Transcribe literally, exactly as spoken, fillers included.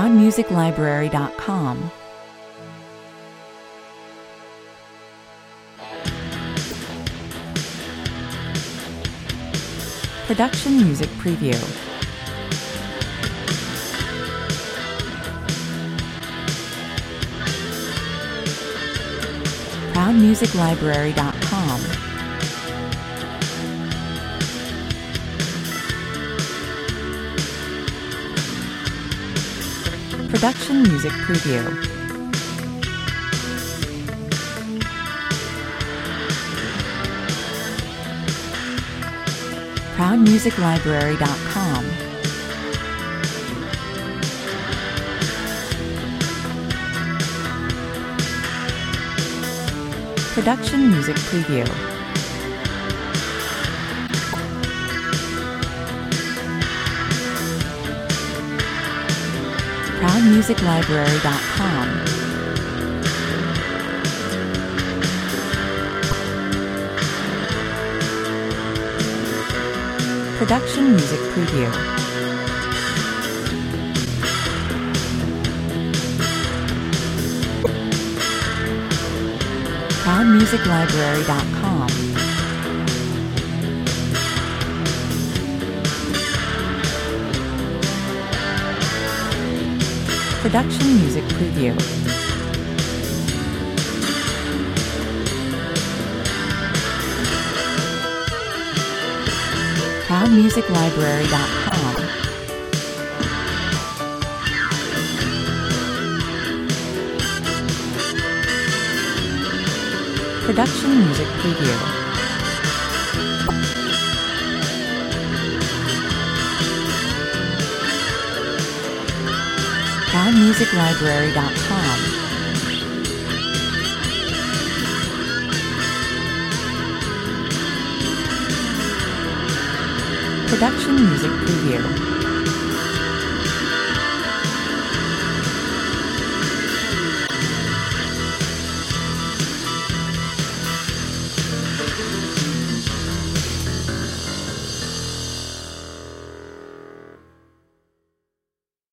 proud music library dot com. Production Music Preview. proud music library dot com. Production Music Preview. proud music library dot com. Production Music Preview. proud music library dot com. Production Music Preview. proud music library dot com. Production Music Preview. proud music library dot com. Production Music Preview. proud music library dot com. Production Music Preview.